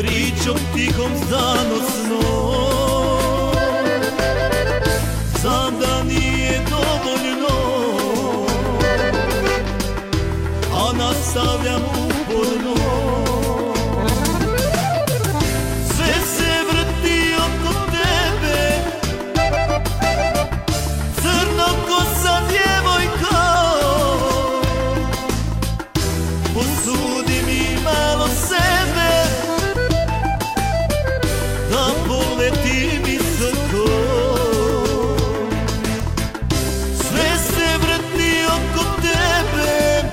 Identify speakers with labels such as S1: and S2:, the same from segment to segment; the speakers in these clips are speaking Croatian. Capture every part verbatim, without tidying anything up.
S1: pričom tihom zanosno. Znam da nije dovoljno, a nastavljam uporno. Sve se vrti oko tebe, crnokosa djevojko. Posudi mi malo sebe, da poletim visoko. Sve se vrti oko tebe,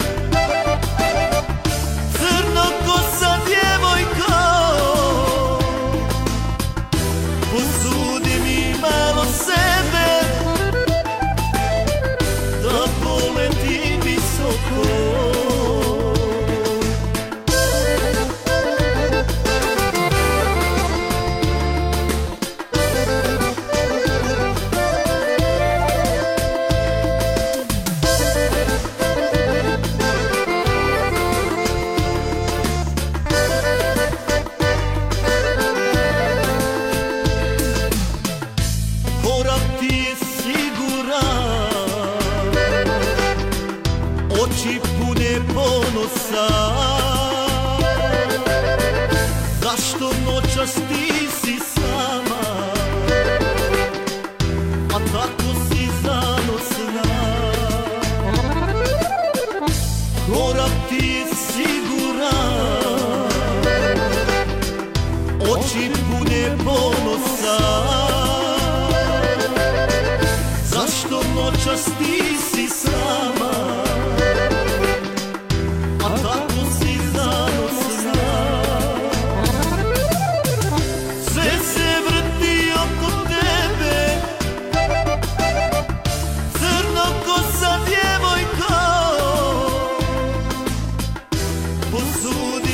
S1: crnokosa djevojko. Posudi mi malo sebe, da poletim visoko. Oči pune ponosa, zašto noćas ti si sama, a tako si zanosna. Korak ti je siguran, oči pune ponosa, zašto noćas ti si sama, a tako si zanosna. Sve se vrti oko tebe, crnokosa djevojko. Posudi